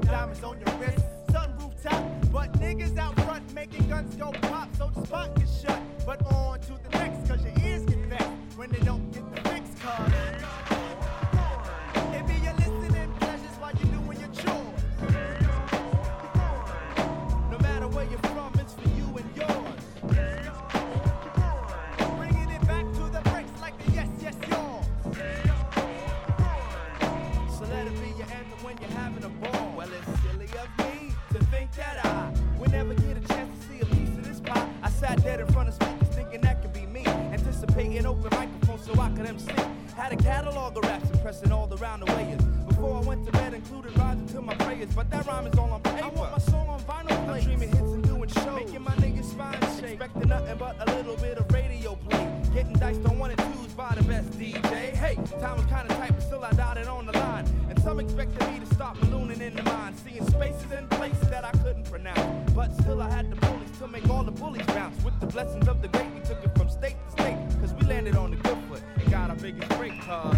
diamonds on your wrist, sunroof top. But niggas out front making guns go pop, so the spot gets shut. But on to the next, cause your ears get vexed when they don't get the fix, cause it be your listening pleasures while you're doing your chores. No matter where you're from, it's for you and yours. Bringing it back to the bricks like the yes, yes, yours. So let it be your anthem when you're having a ball. Well, it's silly of me to think that I would never get a chance to see a piece of this pie. I sat dead in front of speakers thinking that could be me, anticipating open microphones so I could MC. Had a catalog of raps impressing all around the way. Before I went to bed, included rhymes into my prayers, but that rhyme is all on paper. I want my song on vinyl play. I'm dreaming hits and doing shows, making my niggas spine shake. Expecting nothing but a little bit of radio play. Getting diced on 1 and 2s by the best DJ. Hey, time was kinda tight, but still I dotted on the line. And some expected me to stop ballooning in the mind, seeing spaces and places that I couldn't pronounce. But still I had the bullies to make all the bullies bounce. With the blessings of the great, we took it from state to state, cause we landed on the good foot and got our biggest break, cause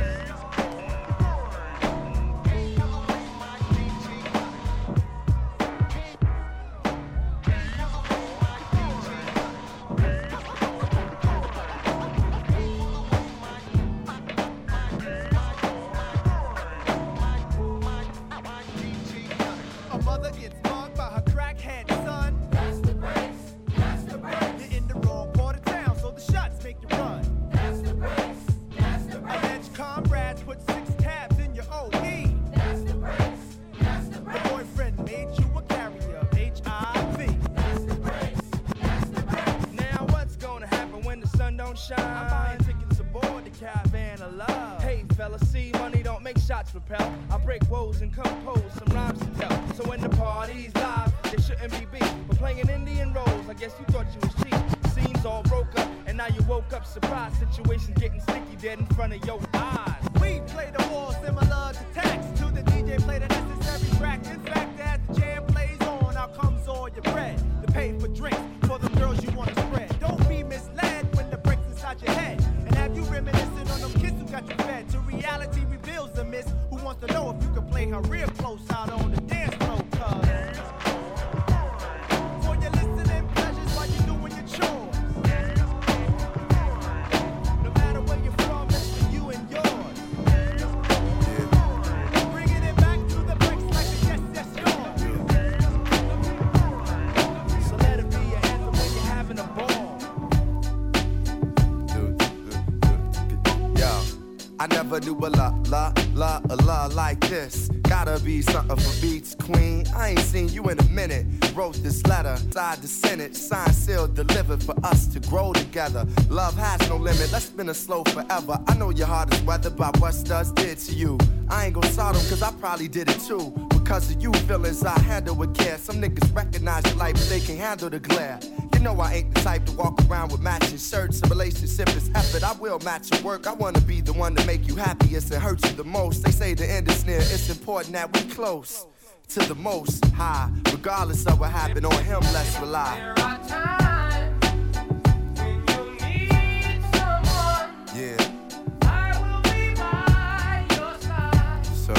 propel. I break woes and compose some rhymes to tell. So when the party's live, they shouldn't be beat. But playing Indian roles, I guess you thought you was cheap. Scenes all broke up, and now you woke up surprised. Situations getting sticky dead in front of your eyes. We play the war similar to tax. To the DJ play the necessary track. In fact, as the jam plays on, out comes all your bread. To pay for drinks for the girls you want to spread. Don't be misled when the brick's inside your head. And have you reminiscing on them kids who got you fed? To reality reveals the miss. Who wants to know if you can play her real close out on the dance floor? Cause for your listening pleasures while you're doing your chores. No matter where you're from, it's for you and yours. Bringing it back to the bricks like a yes, yes, yours. So let it be your anthem when you're having a ball. Yo, I never knew a la like this. Gotta be something for Beats Queen. I ain't seen you in a minute. Wrote this letter, signed the Senate, signed, sealed, delivered for us to grow together. Love has no limit, let's spin it slow forever. I know your heart is weathered by what Studs did to you. I ain't gon' sod them cause I probably did it too. Because of you feelings I handle with care. Some niggas recognize your life but they can handle the glare. You know I ain't the type to walk around with matching shirts. A relationship is effort, I will match your work. I wanna be the one to make you happiest and hurt you the most. They say the end is near, it's important that we close to the most high. Regardless of what happened, on him let's rely. There are times when you need someone. Yeah. I will be by your side. So.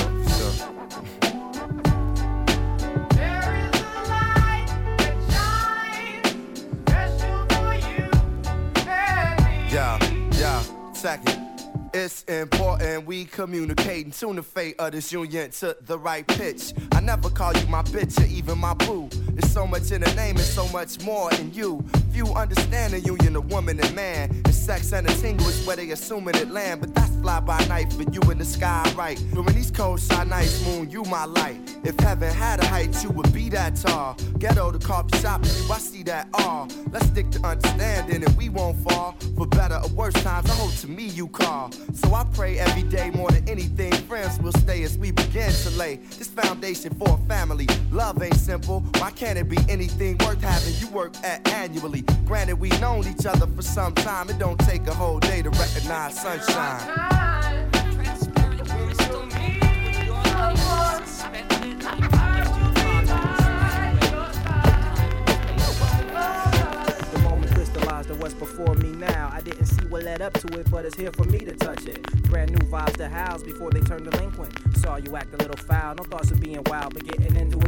There is a light that shines, special for you and me. Yeah, second. It's important we communicate and tune the fate of this union to the right pitch. I never call you my bitch or even my boo. There's so much in the name and so much more in you. Few understand the union of woman and man. And sex and a tingle is where they assuming it land. But that's fly by night for you in the sky, right? During these cold side nights, moon, you my light. If heaven had a height, you would be that tall. Ghetto, the coffee shop, you, I see that all. Let's stick to understanding and we won't fall. For better or worse times, I hope to me you call. So I pray every day more than anything, friends will stay as we begin to lay this foundation for a family. Love ain't simple, why can't it be anything worth having you work at annually? Granted, we known each other for some time, it don't take a whole day to recognize sunshine. To what's before me now. I didn't see what led up to it, but it's here for me to touch it. Brand new vibes to house before they turn delinquent. Saw you act a little foul, no thoughts of being wild, but getting into it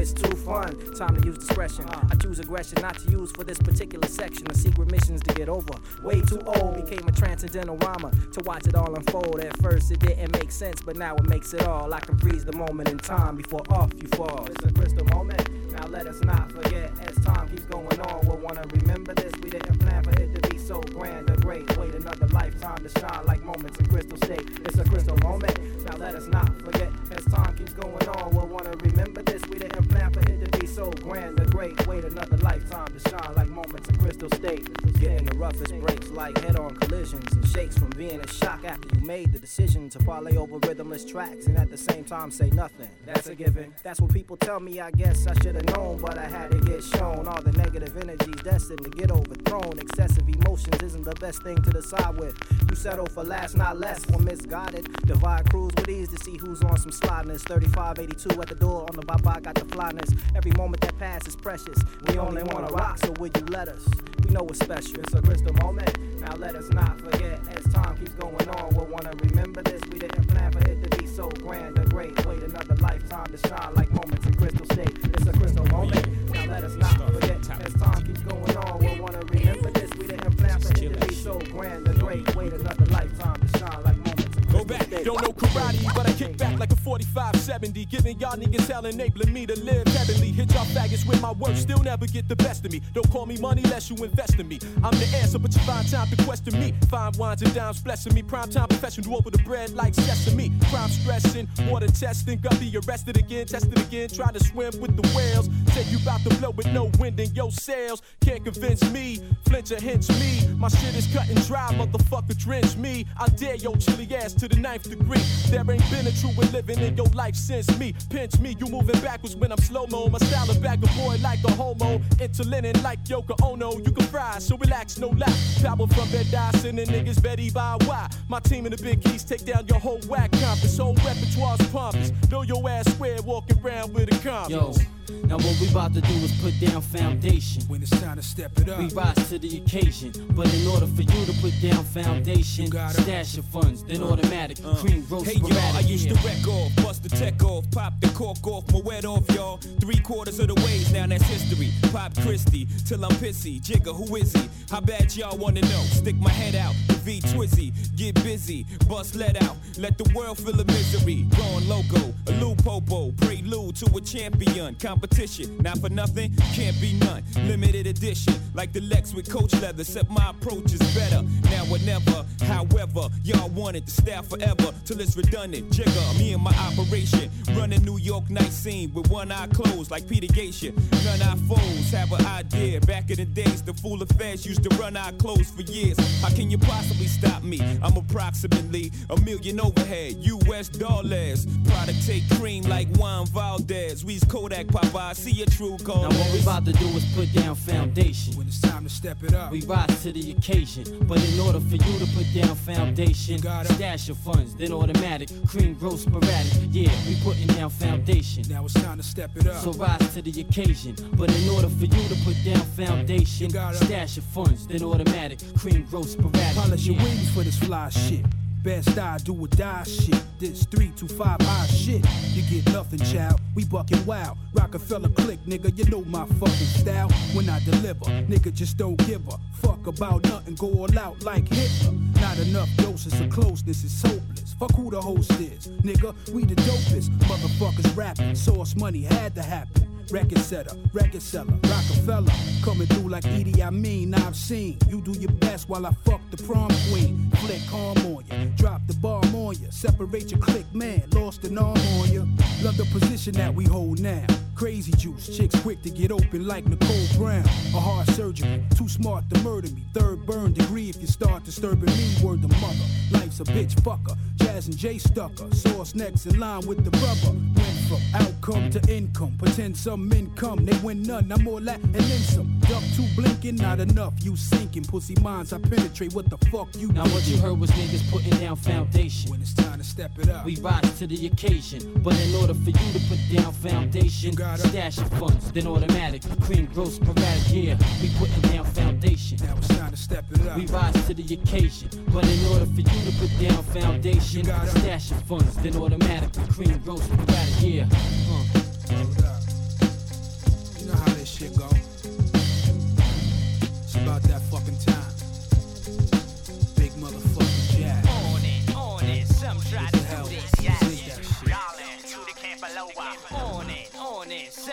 it's too fun. Time to use discretion. I choose aggression not to use for this particular section. The secret missions to get over. Way too old, became a transcendental rhymer to watch it all unfold. At first it didn't make sense, but now it makes it all. I can freeze the moment in time before off you fall. It's a crystal moment. Now let us not forget, as time keeps going on, we'll wanna remember this. We didn't plan for it to be so grand or great. Wait another lifetime to shine like moments in crystal state. It's a crystal moment. Now let us not forget, as time keeps going on, we'll wanna remember this. We didn't plan for it to be so grand or great. Wait another lifetime to shine like moments in crystal state. Getting the roughest breaks like head-on collisions and shakes from being in shock after you made the decision to parlay over rhythmless tracks and at the same time say nothing. That's a given. That's what people tell me. I guess I should have known, but I had to get shown. All the negative energies destined to get overthrown. Excessive emotions isn't the best thing to decide with. You settle for last, not less, or misguided. Divide crews with ease to see who's on some slidiness. 3582 at the door on the bye-bye got the flyness. Every moment that passes is precious. We only wanna rock, so will you let us? We know it's special. It's a crystal moment. Now let us not forget, as time keeps going on, we'll wanna remember this. We didn't plan for it to be so grand or great. Wait another lifetime to shine like moments in crystal state. It's a crystal moment. Now let us not forget, as time keeps going on, we'll wanna remember this. We didn't plan for it to be so grand or great. Wait another lifetime to shine like moments in crystal Go back, state. don't know karate, but I kick back like a 45-70. Giving y'all niggas hell, enabling me to live heavenly. Hit y'all faggots with my work, still never get the best of me. Don't call me money unless you invest in me. I'm the answer, but you find time to question me. Fine wines and dimes blessing me. Prime time professional over the bread like sesame. Crime stressing, water testing. Got be arrested again, tested again. Trying to swim with the whales. Say you about to blow with no wind in your sails. Can't convince me, flinch or hinge me. My shit is cut and dry, motherfucker drench me. I dare your chilly ass to the 9th degree. There ain't been a true living in your life since me. Pinch me, you moving backwards when I'm slow-mo. My style a bag of boy like a homo. Interlinen like Yoko Ono. You can fry, so relax, no lie. Power from bed die, sending niggas Betty by why. My team in the big keys take down your whole whack compass. Whole repertoire's pompous. Know your ass square walking around with a compass. Yo, now what we about to do is put down foundation. When it's time to step it up, we rise to the occasion. But in order for you to put down foundation, stash your funds, then automatic, cream, roast, hey y'all, I used to wreck off, bust the tech off, pop the cork off, my wet off, y'all. 3/4 of the ways, now that's history. Pop Christie, till I'm pissy. Jigga, who is he? How bad y'all wanna know? Stick my head out, the V Twizzy, get busy, bust let out, let the world feel the misery. Gone loco, a Lou Popo, prelude to a champion. Competition, not for nothing, can't be none. Limited edition, like the Lex with coach leather, except my approach is better. Now or never, however, y'all want it to stay forever, till it's redundant. Jigga, me and my operation, running New York night scene with one eye closed like Peter Geisha. None our foes have an idea. Back in the days, the fool affairs used to run our clothes for years. How can you possibly stop me? I'm approximately $1 million overhead, US dollars. Product take cream like Juan Valdez. We's Kodak Popeye, see your true call. Now what we about to do is put down foundation. when it's time to step it up, We rise to the occasion. But in order for you to put down foundation, stash your funds, then automatic, cream, roast, sporadic. Yeah, we putting down foundation. now it's time to step it up. So rise to the occasion. But in order for you to put down foundation, stash your funds, then automatic, cream, roast, sporadic. Polish your Yeah. wings for this fly shit. Best I do or die shit. This 325 high shit. You get nothing, child. We bucking wild. Rockefeller click, nigga. You know my fucking style. When I deliver, nigga just don't give a fuck about nothing. Go all out like Hitler. Not enough doses of closeness is hopeless. Fuck who the host is, nigga. We the dopest. Motherfuckers rapping. Source money had to happen. Record setter, record seller, Rockefeller. Coming through like Edie, I mean, I've seen. You do your best while I fuck the prom queen. Flick calm on ya, drop the bomb on ya. Separate your clique, man, lost an arm on ya. Love the position that we hold now. Crazy juice, chicks quick to get open like Nicole Brown. A heart surgery, too smart to murder me. Third burn degree if you start disturbing me. Word to mother, life's a bitch fucker. Jazz and Jay Stucker, source next in line with the rubber. Went from outcome to income, pretend some income, they win none. I'm more Latin and then some. Duck too blinking, not enough. You sinking, pussy minds I penetrate. What the fuck you Now what you heard was niggas putting down foundation. When it's time to step it up, We rise to the occasion. But in order for you to put down foundation, stash your funds, then automatic, cream, roast, sporadic. Yeah, we putting down foundation. now it's time to step it up. We rise to the occasion. But in order for you to put down foundation, stash your funds, then automatic, cream, roast, sporadic. Yeah. Hold up.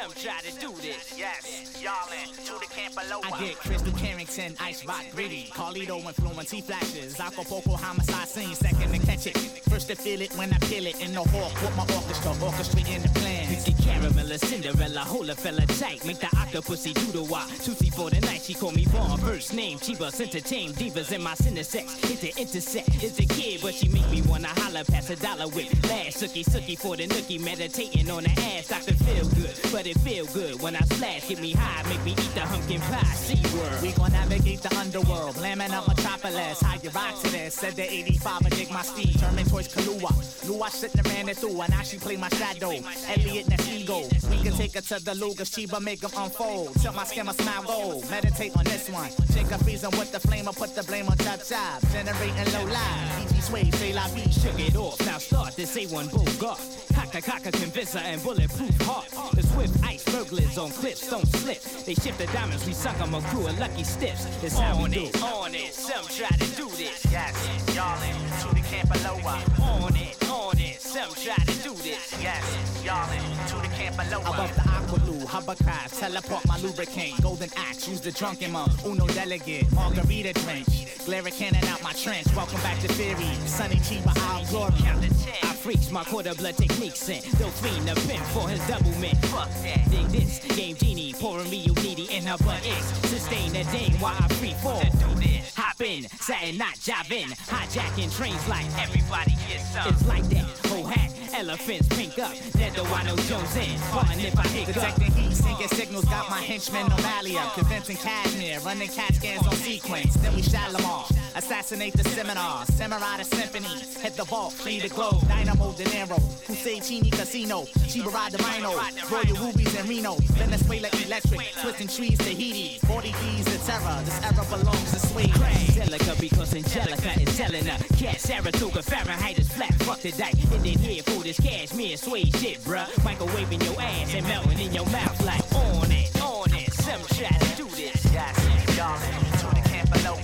some try to do this. Yes, y'all in to the camp below. I get Crystal Carrington, Ice Rock Gritty, Carlito influence, he flashes, Acapulco homicide scene, second to catch it. First to feel it when I feel it in the hawk with my orchestra, orchestrating the plan. Mixy Caramella, Cinderella, hold a fella tight, make the octopussy do the wop. Tootsie for the night, she call me Vaughn, first name, Chivas, entertain divas in my cinesex. Hit the intersect, is the kid, but she make me wanna holler past a dollar whip. Last sookie for the nookie, meditating on the ass, Dr. Feel Good, but it feel good when I splash, get me high, make me eat the pumpkin pie, SeaWorld. We gon' navigate the underworld, blaming up Metropolis, how you rock to this, said the 85 and dig my speed, turning towards Kahlua. Knew I shouldn't have ran it through, and now she play my shadow. Elliot Nestigo, we can take her to the Lugas, Chiba, make them unfold. Till my skin, my smile gold, meditate on this one. Shake a freezing with the flame, or put the blame on Chop Chop. Generating low live, DG Sway, say la vie. Shook it off, now start this A1 Bogart. Kaka, convincer, and bulletproof heart. The swift ice burglars on cliffs don't slip. They shift the diamonds, we suck them a crew of lucky stiffs. It's how we do. On it, some try to do this. Yes, y'all in to the camp below. On it, some try to do this. Yes, y'all in to the camp below. Above the Aqualoo, hovercraft, teleport my lubricant. Golden axe, use the drunken monk. Uno delegate, margarita drench. Glare cannon out my trench. Welcome back to Theory. Sunny Chiba, I'll glory. I freaks my quarter blood techniques in. They'll fiend the pimp for his double mint. Fuck that. Dig this, game genie, pouring me you needy in her butt is. Sustain the dame while I free fall. To do this. Hop in, satin not jiving. Hijacking trains like Everybody gets some. it's like that. Whole hat, elephants pink up. Neto Wino Jones in. Pardon if I hiccup. Detecting heat, sinking signals, got my henchmen on rally up. Convincing Cashmere, running CAT scans on sequence. Then we Shalimar, assassinate the seminar. Samurai the symphony, hit the vault, flee the globe. Dynamo De Niro, Crusade Chini Casino. Chiba ride the Rhino, Royal Rubies and Reno. Venezuela electric, twisting trees to Haiti. 40 D's the terror, this era belongs to Sweden. Angelica because Angelica is telling her. Cat Saratoga, Fahrenheit is flat, fuck the dice. And then here for this cashmere suede shit, bruh. Microwaving your ass and melting in your mouth like On it, some try to do this. Yes, y'all in to the camp below.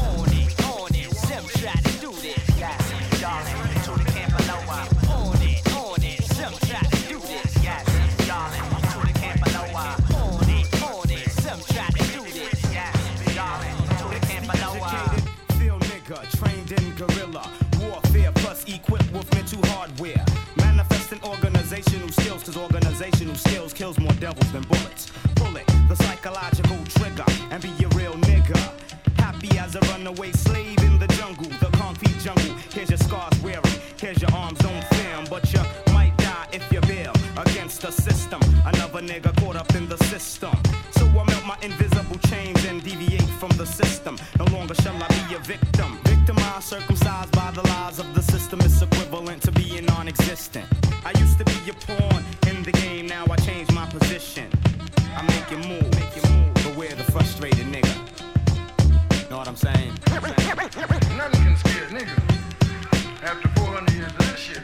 On it, some try to do this. Yes, y'all in to the camp below. On it, some try to do this. Yes, y'all in to the camp below. On it, some try to do this. Yes, y'all in to the camp below. Field nigga, trained in guerrilla warfare, plus equipped with mental hardware. Manifesting organizational skills, cause organizational skills kills more devils than bullets. Bullet, the psychological trigger, and be a real nigga. Happy as a runaway slave in the jungle, the concrete jungle. Here's your scars wearing, here's your arms don't film, but you might die if you bail against the system. Another nigga caught up in the system. So I melt my invisible chains and deviate from the system. No longer shall I be a victim. Victimized, circumcised by the lies of the system. It's equivalent to being non-existent. I used to be a pawn in the game, now I changed my position. I'm making moves, beware the frustrated nigga. Know what I'm saying? Nothing can scare niggas after 400 years of that shit.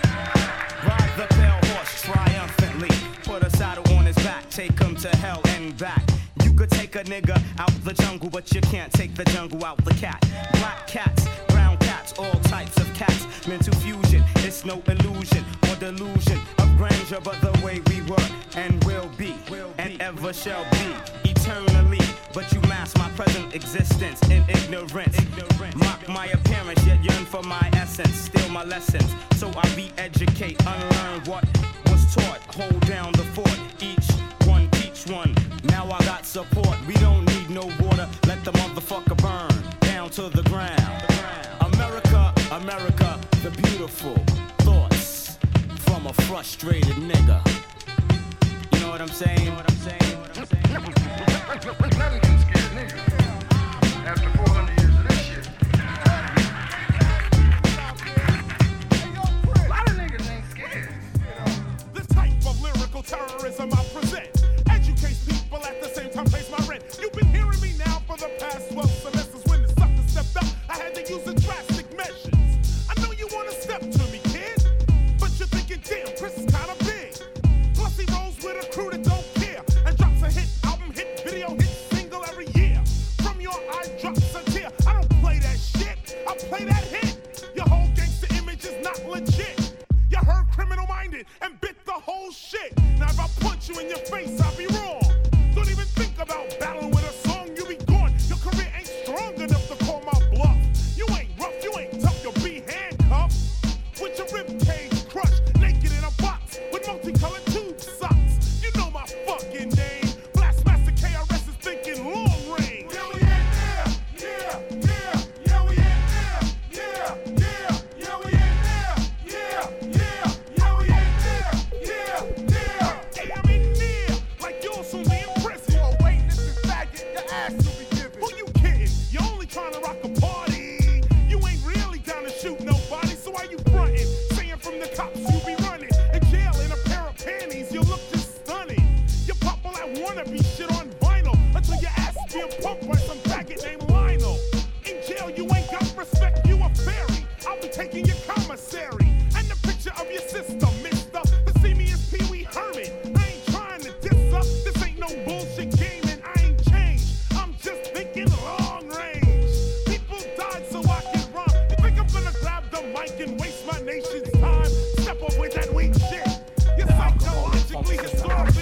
Ride the pale horse triumphantly. Put a saddle on his back, take him to hell and back. You could take a nigga out the jungle, but you can't take the jungle out the cat. Black cats, brown cats, all types of cats. Mental fusion, it's no illusion or delusion of grandeur, but the way we were and will be, and ever shall be, eternally. But you mask my present existence in ignorance. Mock my appearance, yet yearn for my essence. Steal my lessons, so I re-educate, unlearn what was taught. Hold down the fort, each one teach one. Now I got support, we don't need no water. Let the motherfucker burn, down to the ground. America, America, the beautiful thoughts from a frustrated nigga. You know what I'm saying? Nothing can scare niggas after 400 years of this shit. A lot of niggas ain't scared. The type of lyrical terrorism I present educates people at the same time pays my rent. You've been hearing me now for the past 12 semesters. When the sucker stepped up, I had to use the drastic measures. I know you wanna step to me, kid, but you're thinking, damn, Chris is kinda big. Plus he rolls with a crew that don't care and drops a hit album, hit video, hit single every year. From your eye drops a tear. I don't play that shit, I play that hit. Your whole gangster image is not legit. You heard Criminal Minded and bit the whole shit. Now if I punch you in your face, I'll be wrong. Don't even think about battling with a song, you be gone. Your career ain't strong enough to call my bluff. You ain't rough, you ain't tough, you'll be handcuffed. With your rib cage crushed, naked in a box with multicolored tube socks. You know my fucking name. Blastmaster KRS is thinking long range. Yeah, we ain't there. Yeah, yeah, yeah, we ain't there. Yeah, yeah, yeah, we ain't there. Yeah, yeah, yeah, we ain't there. Yeah, yeah, hey, I'm in there. Like you'll soon be in prison. Oh, wait, this is faggot. Your ass will be given. Who you kidding? You're only trying to rock a party. You ain't really down to shoot nobody, so why you frontin'? Saying from the cops you be running. In jail in a pair of panties, you look just stunning. You pop all that wannabe shit on vinyl until your ass is being pumped by some faggot named Lionel. In jail you ain't got respect, you a fairy. I'll be taking your commissary and the picture of your sister, mister. To see me as Pee Wee Herman. I ain't trying to diss up. This ain't no bullshit game and I ain't changed. I'm just thinking long range. People died so I can rhyme. You think I'm gonna grab the mic and waste my nation's time? Step up with that weak shit. You're psychologically, historically.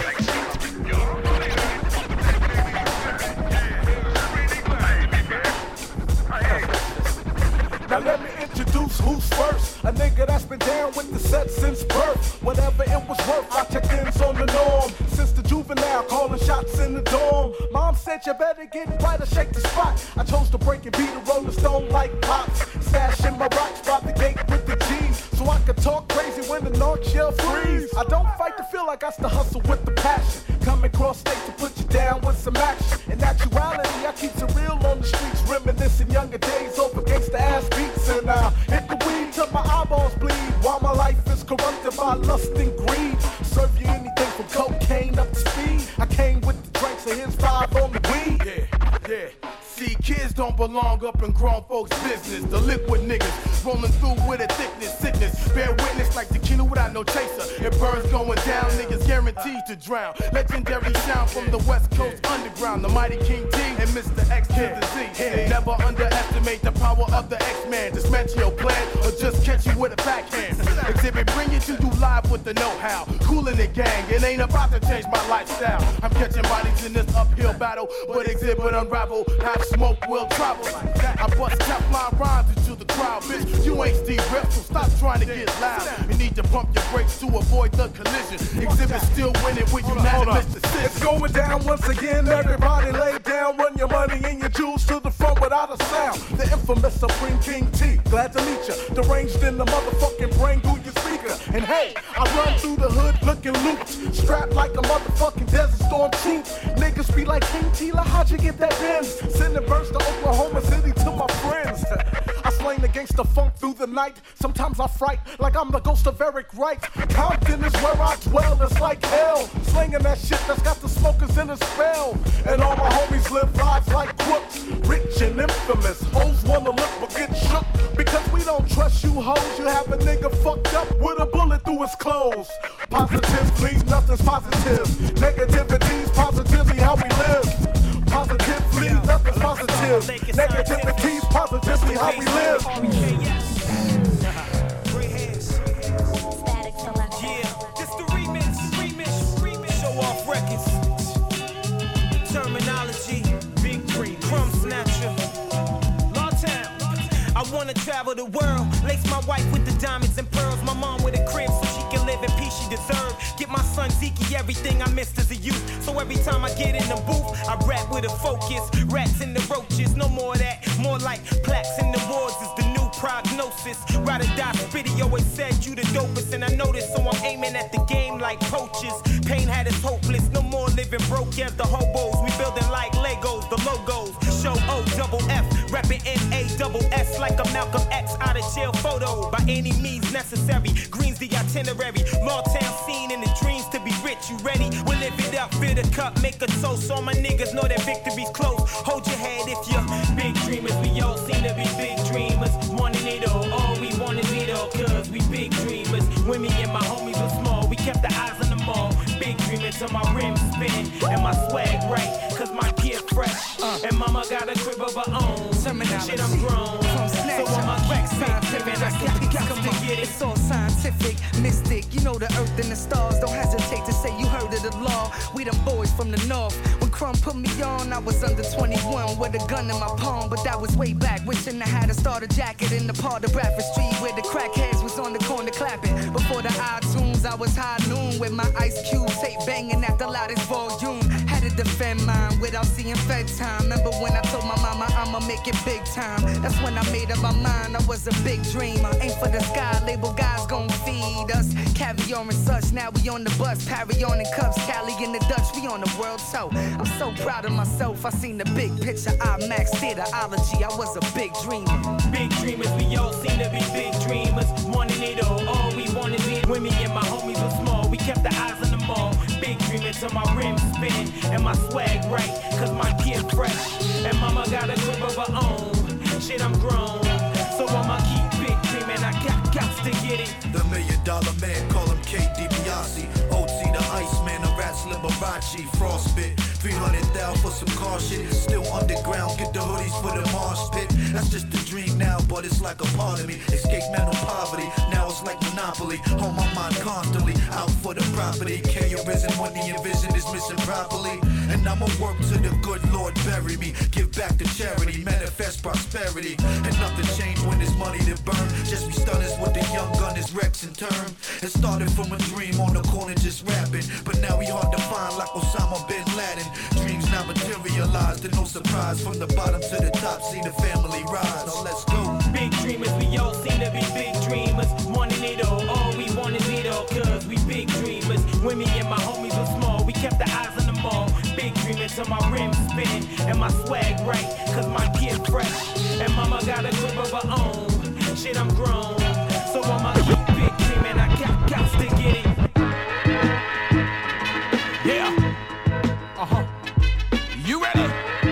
Now let me introduce who's first. A nigga that's been down with the set since birth. Whatever it was worth, I checked ins on the norm. Since the juvenile, calling shots in the dorm. Mom said you better get right or shake the spot. I chose to break and beat a Rolling Stone like pops. Stashing my rocks by the gate with the G's. So I could talk crazy when the North Shell freeze. I don't fight to feel like I got to hustle with the passion. Coming cross state to put you down with some action. In actuality, I keep it real on the streets. Reminiscing younger days over gangsta ass beats. And I hit the weed till my eyeballs bleed. While my life is corrupted by lust and greed. Serve you anything from cocaine up to speed. I came with the drinks and here's 5 on the weed. Yeah, yeah. See, kids don't belong up in grown folks' business. The liquid niggas rolling through with a thickness, sickness. Bear witness like tequila without no chaser. It burns going down, niggas guaranteed to drown. Legendary sound from the West Coast underground. The mighty King T and Mr. X to the Z. Never underestimate the power of the X-Man. Dismantle your plan or just catch you with a backhand. Exhibit, bring it to you live with the know-how. Coolin' the gang, it ain't about to change my lifestyle. I'm catching bodies in this uphill battle, but exhibit unravel. Half smoke will travel. I bust Teflon rhymes into the crowd, bitch. You ain't Steve Rep, so stop trying to get loud. You need to pump your brakes to avoid the collision. Exhibit still winning with unanimous decision. It's going down once again. Everybody lay down, run your money and your jewels to the front without a sound. The infamous Supreme King T. Glad to meet ya. Deranged in the motherfucking brain through your speaker. And hey, I run through the hood looking looped. Strapped like a motherfucking Desert Storm troop. Niggas be like, King Tila, how'd you get that Benz? Sending verse to Oklahoma City to my friends. I slain the gangster funk through the night. Sometimes I fright like I'm the ghost of Eric Wright. Compton is where I dwell, it's like hell. Slinging that shit that's got the smokers in a spell. And all my homies live lives like crooks. Rich and infamous. Hoes wanna look but get shook. Because we don't trust you hoes. You have a nigga fucked up with a bullet through his clothes. Positively, nothing's positive. Negativity's positively how we live. Positively, nothing's positive. Negativity's positively how we live. Yeah, this the remix. Show off records. Terminology, big dream, crumb snatcher. Lawtown. I wanna travel the world. Lace my wife with the diamonds and pearls. My mom with a crib so she can live in peace she deserves. Get my son Zeke everything I missed as a youth. So every time I get in the booth, I rap with a focus. Rats in the roaches, no more of that. More like plaques in the wards is the new prognosis. Ride or die, Spitty always said you the dopest. And I know this, so I'm aiming at the game like coaches. Pain had us hopeless, no more living broke as the hobos. We building like Legos, the logos. Show O-double-F, rapping N-A-double-S like a Malcolm X out of jail photo. By any means necessary, green's the itinerary. Lawtown scene in the dreams to be rich, you ready? We'll live it up, fill the cup, make a toast. So my niggas know that victory's close. Hold your head if you're big dreamers. We all seem to be big dreamers. Wanting it all we want is it all. Cause we big dreamers. When me and my homies were small, we kept the eyes on the mall. Big dreamers till my rims spin and my swag right. Cause my gear fresh. And mama got a crib of her own. Shit, I'm grown. So I'm a Rex scientific. I come to get it. It's all scientific, mystic. You know the earth and the stars. Don't hesitate to say you heard of the law. We them boys from the north. When Crumb put me on, I was under 21 with a gun in my palm, but that was way back. Wishing I had a starter jacket in the part of Bradford Street where the crackheads was on the corner clapping. Before the iTunes, I was high noon with my Ice Cube tape banging at the loudest volume. Had to defend mine without seeing Fed time. Remember when I told my mama I'ma make it big time? That's when I made up my mind. I was a big dreamer. Aim for the sky, label guys gon' feed us caviar and such. Now we on the bus, Parry on in cups, Cali in the Dutch. We on the world tour. I'm so proud of myself. I seen the big picture, IMAX theaterology. I was a big dreamer. Big dreamers, we all seem to be big dreamers. Wanting it all we wanted it. When me and my homies were small, we kept the eyes on the mall. Big dreaming till my rims spin and my swag right, cause my kid fresh. And mama got a grip of her own. Shit, I'm grown, so I'ma keep big dreaming. I got to get it. The $1 Million Man, call him K. DiBiase. OT the Iceman, a Rats Liberace. Frostbit, 300,000 for some car shit. Still underground, get the hoodies for the marsh pit. That's just a dream now, but it's like a part of me. Escape mental poverty, now it's like Monopoly. Hold my mind constantly, out for the property. K arisen when the envision is missing properly. And I'ma work till the good Lord bury me. Give back to charity, manifest prosperity. And nothing changed when there's money to burn. Just be stunners with the young gun is Rex in term. It started from a dream on the corner just rapping, but now we hard to find like Osama bin Laden. Dreams now materialized, and no surprise from the bottom to the top, see the family rise. Now let's go. Big dreamers, we all seem to be big dreamers. Wanting it all we want is it all, cause we big dreamers. When me and my homies were small, we kept the eyes on the mall. Big dreaming till my rims spin and my swag right, cause my kid fresh. And mama got a grip of her own. Shit, I'm grown, so I'ma keep big dreaming. I got to get it. Yeah. You ready?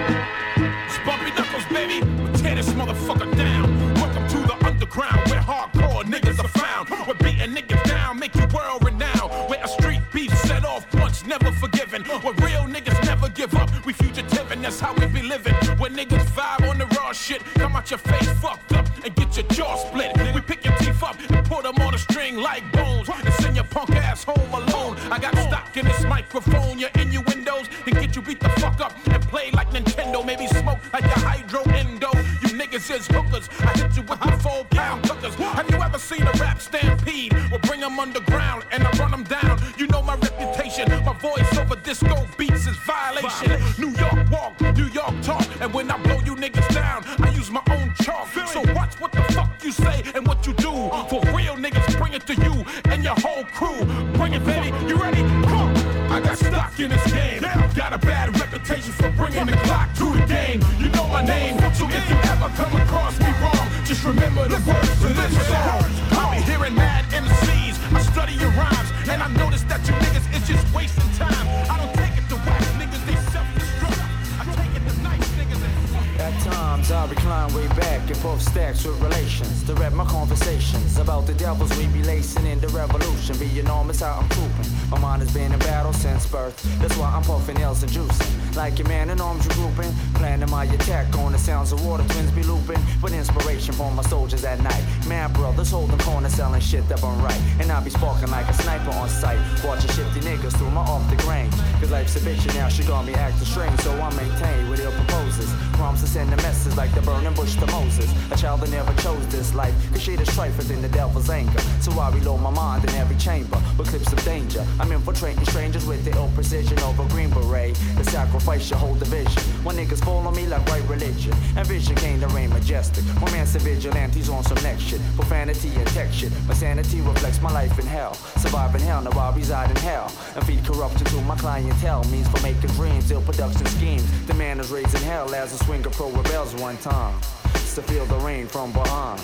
It's Bumpy Knuckles, baby. We'll tear this motherfucker down. Welcome to the underground where hardcore niggas are found. We're beating niggas down, make you world renowned. Where a street beef set off once, never forgiven. Where real niggas never give up. We fugitive and that's how we be living. Where niggas vibe on the raw shit. Come out your face fucked up and get your jaw split. We pick your teeth up and put them on a string like bones. And send your punk ass home alone. I got stock in this microphone, your innuendos, and get you beat the fuck up and play like Nintendo. Maybe smoke like a hydro endo. You niggas is hookers. I hit you with the 4-pound cookers. Have you ever seen a rap stampede? We'll bring them underground and I run them down. You know my reputation. My voice over disco beats is violation. New York walk, New York talk. And when I blow you niggas down, I use my own chalk. So watch what the fuck you say and what you do. For real niggas, bring it to you and your whole crew. Bring it, baby. You ready? Come. I got stock in this game. Got a bad reputation for bringing the clock to the game. You know my name, so if you ever come across me wrong, just remember the words to this song. I'll be hearing mad MCs. I study your rhymes, and I notice that you niggas is just wasting time. I don't take it to whack niggas, they self-destruct. I take it to nice niggas. At times I recline way back in both stacks with relations to rap my conversations about the devils we be lacing in the revolution. Be enormous how I'm trooping. My mind has been in battle since birth. That's why I'm puffing L's and juicing. Like a man in arms regrouping, planning my attack on the sounds of water twins be looping. With inspiration from my soldiers at night. Man brothers holding corners selling shit that I'm right. And I be sparking like a sniper on sight. Watching shifty niggas through my off the grain. Cause life's a bitch and now she got me acting strange. So I maintain with ill proposes. Promises send a message like the burning bush to Moses. A child that never chose this life. Cause shit is strife within the devil's anger. So I reload my mind in every chamber with clips of danger. I'm infiltrating strangers with the ill precision of a green beret. The sacrifice your whole division. When niggas follow me like right religion. And vision came to reign majestic. Romance and vigilantes on some next shit. Profanity and tech shit. My sanity reflects my life in hell. Survive in hell, now I reside in hell. And feed corruption to my clientele. Means for making dreams, ill production schemes. The man is raising hell as a swinger pro rebels one time. To feel the rain from behind.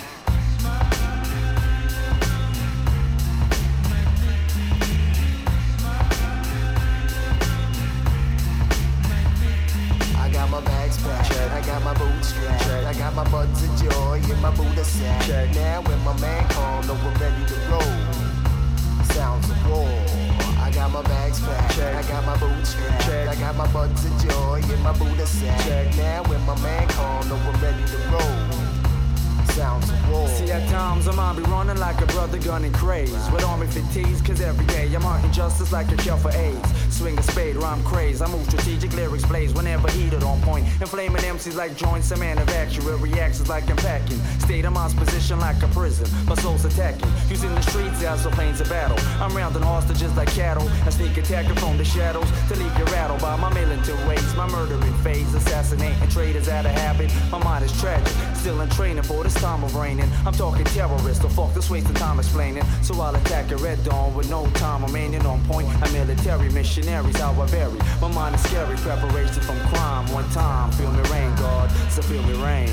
I got my bags packed, I got my boots strapped, I got my buttons of joy in my Buddha sack. Now when my man called, know we're ready to roll. Sounds of war. I got my bags packed, I got my boots strapped, I got my buttons of joy in my Buddha sack. Now when my man called, know we're ready to roll. Sounds of war. See, at times I might be running like a brother gunning craze with army fatigues, cause every day I'm marking justice like a cure for AIDS. Swing a spade, rhyme craze. I move strategic lyrics blaze whenever heated on point. Inflaming MCs like joints, I'm manufacturing reactions like I'm packing. State of mind's position like a prison, my soul's attacking. Using the streets as a planes of battle. I'm rounding hostages like cattle. I sneak attacking from the shadows to leave you rattled by my militant ways. My murdering phase, assassinating traitors out of habit. My mind is tragic, still in training for this time of reigning. I'm talking terrorists, so fuck this wasting time explaining. So I'll attack at red dawn with no time remaining on point. I'm military missionaries, how I vary. My mind is scary, preparation from crime. One time, feel me rain, God, so feel me rain.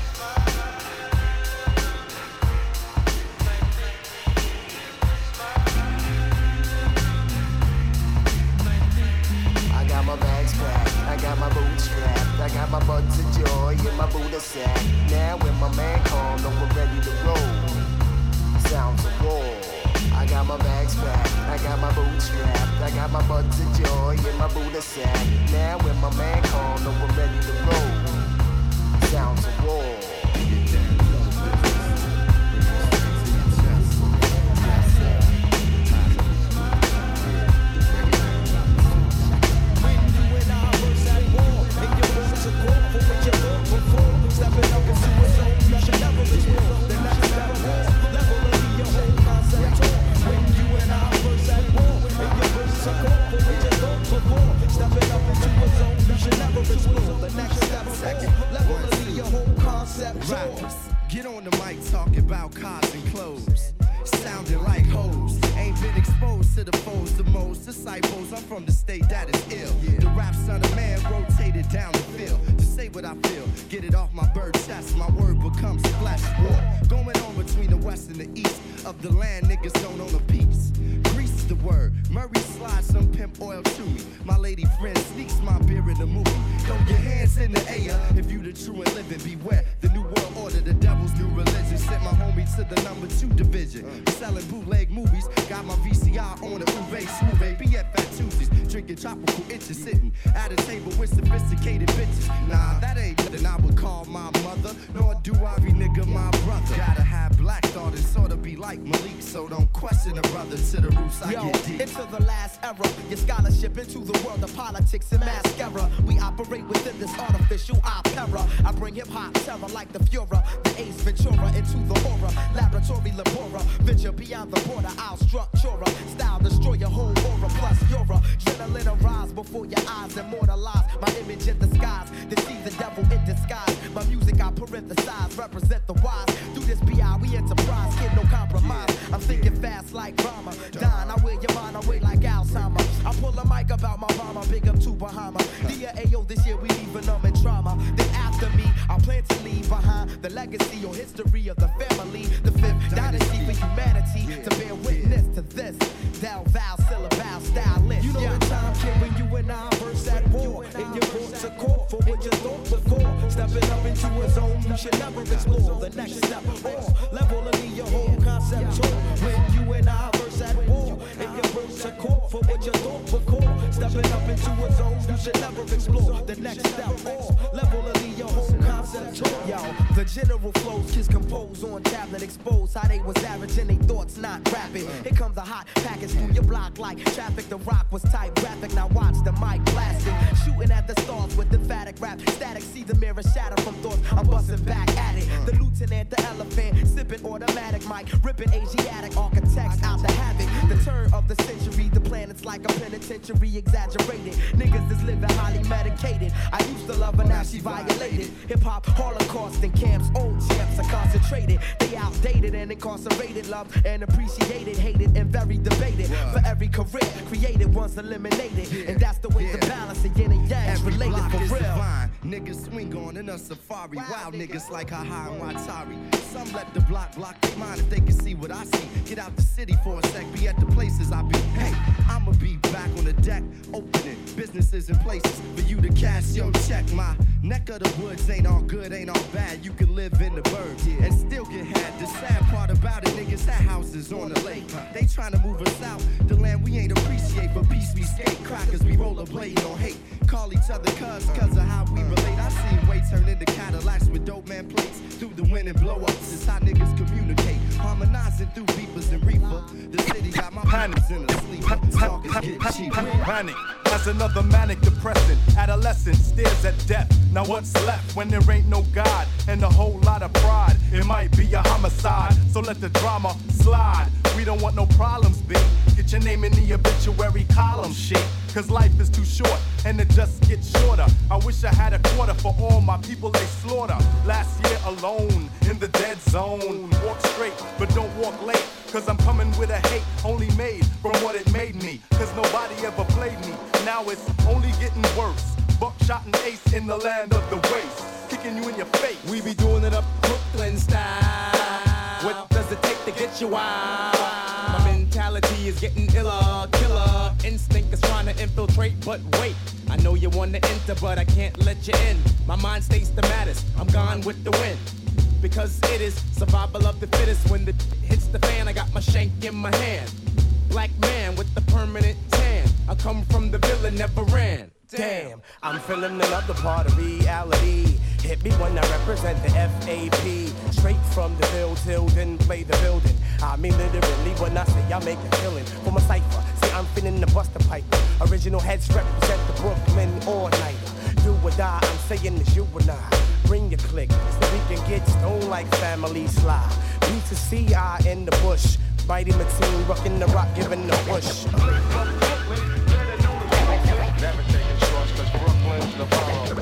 I got my bags packed, I got my boots strapped, I got my buds of joy in my Buddha sack. Now when my man called, know we're ready to roll. Sounds of war. I got my bags packed, I got my boots strapped, I got my buds of joy in my Buddha sack. Now when my man called, know we're ready to roll. Sounds of war. Get on the mic talking about cars and clothes, sounding like hoes. Ain't been exposed to the foes the most. Disciples, I'm from the state that is ill. The rap son of man rotated down the field to say what I feel. Get it off my bird chest, my word becomes flesh. War going on between the west and the east of the land. Niggas don't own a piece. Grease is the word. Murray slides some pimp oil to me. My lady friend sneaks my beer in the movie. Throw your hands in the air if you the true and living. Beware the new world order, the devil's new religion. Sent my homie to the number 2 division. Selling bootleg movies. Got my VCR on the Uve Smooth BF at Tuesdays. Drinking tropical inches, sitting at a table with sophisticated bitches. Nah, that ain't nothing I would call my mother. Nor do I be nigga my brother. Gotta have black thought and sorta be like Malik. So don't question a brother to the roots. I get deep. Into the last era, your scholarship into the world of politics and mascara. We operate within this artificial opera. I bring hip hop terror like the Fuhrer, the Ace Ventura into the horror. Laboratory labora, venture beyond the border. I'll structure a style, destroy your whole aura plus Eura. Adrenaline arise before your eyes, immortalize my image in the skies. To see the devil in disguise. My music I parenthesize, represent the wise. Through this BI we enterprise, get no compromise. I'm thinking fast like Brahma. Dying, I wear your mind away like Alzheimer. I pull a mic about my mama, big up to Bahama. Dear Ayo, this year we leaving them in trauma. Then after me, I plan to leave behind the legacy or history of the family. The 5th dynasty for humanity. To bear witness to this. Thou, vow, syllable, stylist. You know the time came when you and I first at war. And you brought to court for what you thought before. Stepping up into a zone you should never explore. The next step or level of your whole concept tour. When you and I first at war. And you brought to court for what you thought before. Stepping up into a zone you should never explore. The next step or level of your whole concept tour. Yo, the general flows kids compose on tablet expose how they was averaging they thoughts not rapping. Here comes a hot package through your block like traffic. The rock was type graphic. Now watch the mic blasting, shooting at the stars with emphatic rap. Static, see the mirror shatter from thoughts. I'm busting back at it. The lieutenant, the elephant, sipping automatic mic, ripping Asiatic architects out the havoc. The turn of the century, the planet's like a penitentiary, exaggerated. Niggas is living highly medicated. I used to love her, now she violated. Hip hop holocaust in camps, old champs are concentrated. They outdated and incarcerated, loved and appreciated, hated and very debated. For every career created, once eliminated, and that's the way to balance the yin and yang. Every Related block for is real. divine. Niggas swing on in a safari. Wild niggas like Haha and Watari. Some let the block their mind if they can see what I see. Get out the city for a sec, be at the places I be. Hey, I'ma be back on the deck, opening businesses and places for you to cash your check. My neck of the woods ain't all good, ain't all bad. You can live in the burbs and still get had. The sad part about it, niggas had houses on the lake. They tryna move us out, the land we ain't appreciate. For peace we skate, crackers we rollerblade on hate. Call each other cuz of how we relate. I seen way turn into Cadillacs with dope man plates. Through the wind and blow ups, it's how niggas communicate. Harmonizing through beepers and reefer. The city got my panics in a sleeper. Talkers get cheaper. Panic as another manic depressant. Adolescent stares at death. Now what's left when there ain't no God and a whole lot of pride? It might be a homicide, so let the drama slide. We don't want no problems, B. Get your name in the obituary column, shit. Cause life is too short and it just gets shorter. I wish I had a quarter for all my people they slaughter. Last year alone in the dead zone. Walk straight, but don't walk late. Cause I'm coming with a hate only made from what it made me. Cause nobody ever played me. Now it's only getting worse. Buckshot and ace in the land of the waste. Kicking you in your face. We be doing it up Brooklyn style. What does it take to get you wild? My mentality is getting iller, killer. Instinct is trying to infiltrate, but wait. I know you want to enter, but I can't let you in. My mind states the matters. I'm gone with the wind. Because it is survival of the fittest. When the hits the fan, I got my shank in my hand. Black man with the permanent tan. I come from the villain, never ran. Damn, I'm feeling another part of reality. Hit me when I represent the FAP. Straight from the Ville till then play the building. I mean literally when I say I make a killing. For my cipher, see I'm feeling the Buster Piper. Original heads represent the Brooklyn all-nighter. Do or die, I'm saying it's you and I. Bring your click so we can get stoned like family slide. Need to see I in the bush. Mighty Mateen, rocking the rock, giving the push. Never taking shorts cause Brooklyn's the borough.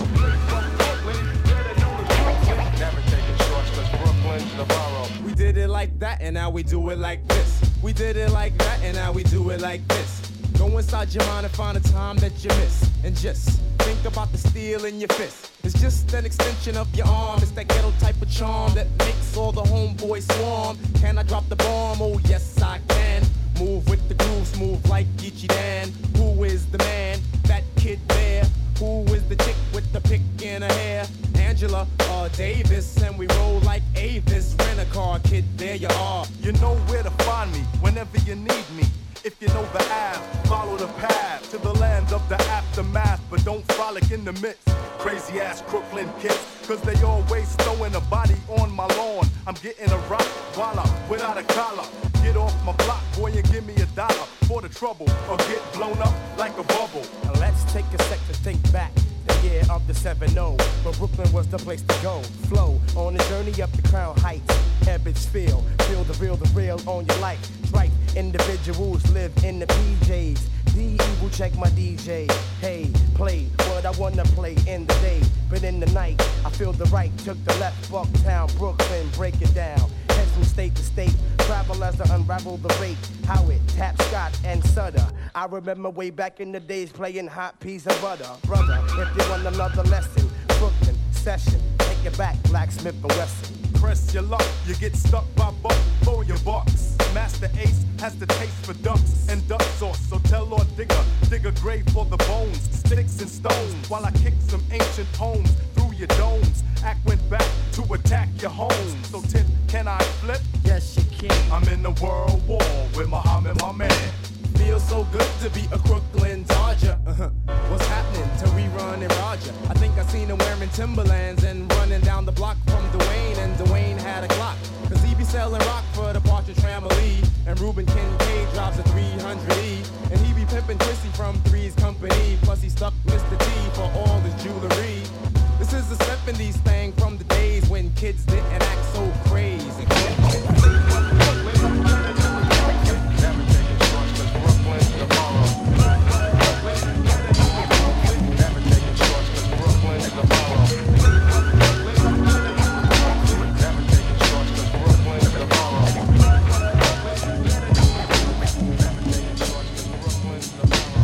Never taking shorts cause Brooklyn's the borough. We did it like that and now we do it like this. We did it like that and now we do it like this. Go inside your mind and find a time that you miss. And just think about the steel in your fist. It's just an extension of your arm. It's that ghetto type of charm that makes all the homeboys swarm. Can I drop the bomb? Oh yes I can. Move with the groove, smooth like Geechee Dan. Who is the man? That kid there. Who is the chick with the pick in her hair? Angela Davis, and we roll like Avis. Rent a car, kid, there you are. You know where to find me whenever you need me. If you know the Ave, follow the path to the land of the aftermath. But don't frolic in the midst. Crazy ass Brooklyn kids, cause they always throwing a body on my lawn. I'm getting a rock voila without a collar. Get off my block, boy, and give me $1 for the trouble, or get blown up like a bubble. Now let's take a sec to think back. The year of the 7-0, but Brooklyn was the place to go. Flow on the journey up the Crown Heights. Ebbets feel the real on your life. Right, individuals live in the PJs. The evil check my DJ. Hey, play what I wanna play in the day. But in the night, I feel the right, took the left, Bucktown, Brooklyn, break it down. Head from state to state, travel as I unravel the rate. How it taps Scott and Sutter. I remember way back in the days playing hot peas and butter. Brother, if you want another lesson, Brooklyn session, take it back, Blacksmith and Wesson. Press your luck, you get stuck by buck for your bucks. Master Ace has the taste for ducks and duck sauce, so tell Lord Digger, dig a grave for the bones, sticks and stones, while I kick some ancient poems through your domes. Act went back to attack your home. So can I flip? Yes, you can. I'm in the world war with Muhammad, my man. Feels so good to be a Brooklyn Dodger. What's happening to rerun and Roger? I think I seen him wearing Timberlands and running down the block from Dwayne, and Dwayne had a Glock. Cause he be selling rock for the Partridge Family. And Ruben Kincaid drives a 300E. And he be pimping Chrissy from 3